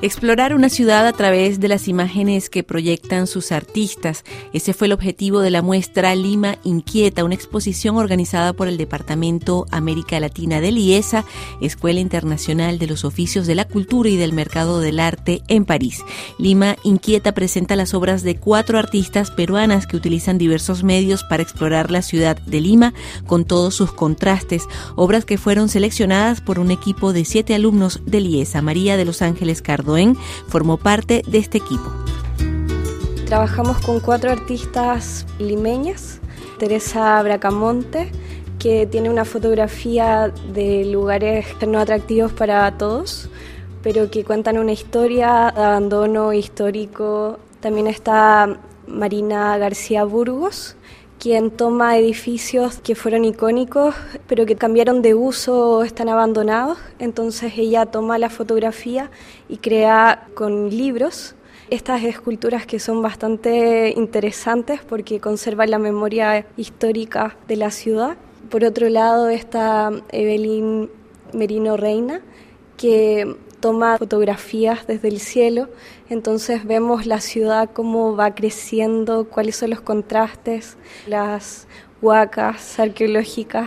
Explorar una ciudad a través de las imágenes que proyectan sus artistas. Ese fue el objetivo de la muestra Lima Inquieta, una exposición organizada por el Departamento América Latina del IESA, Escuela Internacional de los Oficios de la Cultura y del Mercado del Arte en París. Lima Inquieta presenta las obras de 4 artistas peruanas que utilizan diversos medios para explorar la ciudad de Lima con todos sus contrastes, obras que fueron seleccionadas por un equipo de 7 alumnos del IESA. María de los Ángeles Cardoen formó parte de este equipo. Trabajamos con 4 artistas limeñas. Teresa Bracamonte, que tiene una fotografía de lugares no atractivos para todos, pero que cuentan una historia de abandono histórico. También está Marina García Burgos, quien toma edificios que fueron icónicos, pero que cambiaron de uso o están abandonados. Entonces ella toma la fotografía y crea con libros estas esculturas que son bastante interesantes porque conservan la memoria histórica de la ciudad. Por otro lado está Evelyn Merino Reina, que toma fotografías desde el cielo, entonces vemos la ciudad cómo va creciendo, cuáles son los contrastes, las huacas arqueológicas.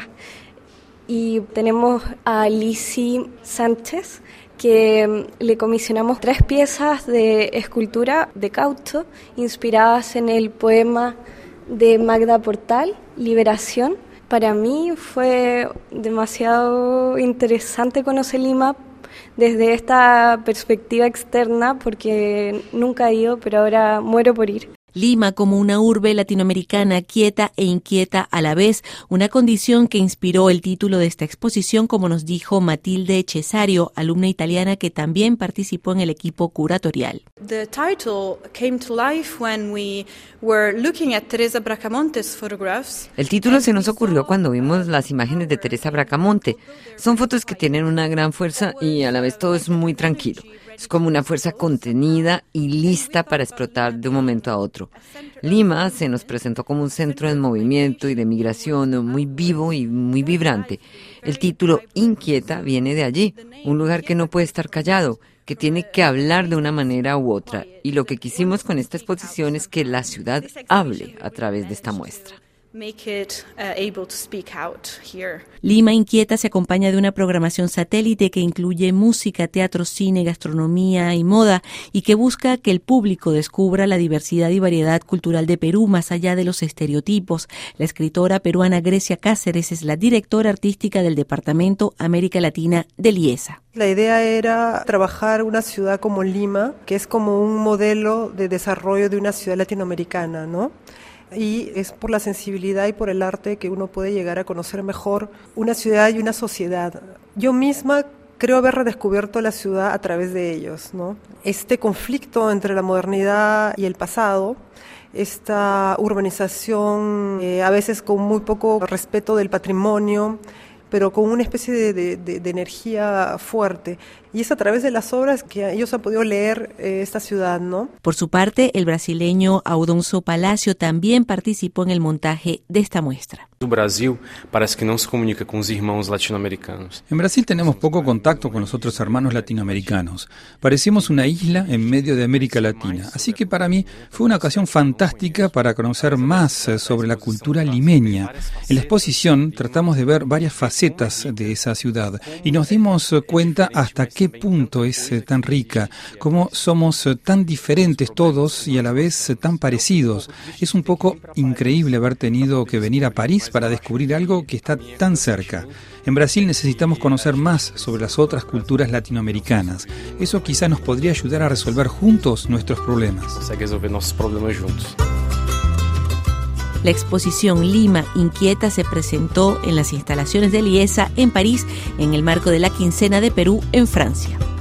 Y tenemos a Lizzy Sánchez, que le comisionamos 3 piezas de escultura de caucho inspiradas en el poema de Magda Portal, Liberación. Para mí fue demasiado interesante conocer Lima desde esta perspectiva externa, porque nunca he ido, pero ahora muero por ir. Lima como una urbe latinoamericana quieta e inquieta a la vez, una condición que inspiró el título de esta exposición, como nos dijo Matilde Cesario, alumna italiana que también participó en el equipo curatorial. The title came to life when we were looking at Teresa Bracamonte's photographs. El título se nos ocurrió cuando vimos las imágenes de Teresa Bracamonte. Son fotos que tienen una gran fuerza y a la vez todo es muy tranquilo. Es como una fuerza contenida y lista para explotar de un momento a otro. Lima se nos presentó como un centro en movimiento y de migración muy vivo y muy vibrante. El título Inquieta viene de allí, un lugar que no puede estar callado, que tiene que hablar de una manera u otra. Y lo que quisimos con esta exposición es que la ciudad hable a través de esta muestra. Lima Inquieta se acompaña de una programación satélite que incluye música, teatro, cine, gastronomía y moda, y que busca que el público descubra la diversidad y variedad cultural de Perú más allá de los estereotipos. La escritora peruana Grecia Cáceres es la directora artística del Departamento América Latina del IESA. La idea era trabajar una ciudad como Lima, que es como un modelo de desarrollo de una ciudad latinoamericana, ¿no? Y es por la sensibilidad y por el arte que uno puede llegar a conocer mejor una ciudad y una sociedad. Yo misma creo haber redescubierto la ciudad a través de ellos, ¿no? Este conflicto entre la modernidad y el pasado, esta urbanización a veces con muy poco respeto del patrimonio, pero con una especie de energía fuerte. Y es a través de las obras que ellos han podido leer esta ciudad, ¿no? Por su parte, el brasileño Audonso Palacio también participó en el montaje de esta muestra. Brasil parece que no se comunica con los hermanos latinoamericanos. En Brasil tenemos poco contacto con los otros hermanos latinoamericanos. Parecemos una isla en medio de América Latina. Así que para mí fue una ocasión fantástica para conocer más sobre la cultura limeña. En la exposición tratamos de ver varias facetas de esa ciudad y nos dimos cuenta hasta qué punto es tan rica, cómo somos tan diferentes todos y a la vez tan parecidos. Es un poco increíble haber tenido que venir a París para descubrir algo que está tan cerca. En Brasil necesitamos conocer más sobre las otras culturas latinoamericanas. Eso quizá nos podría ayudar a resolver juntos nuestros problemas. La exposición Lima Inquieta se presentó en las instalaciones del IESA en París en el marco de la Quincena de Perú en Francia.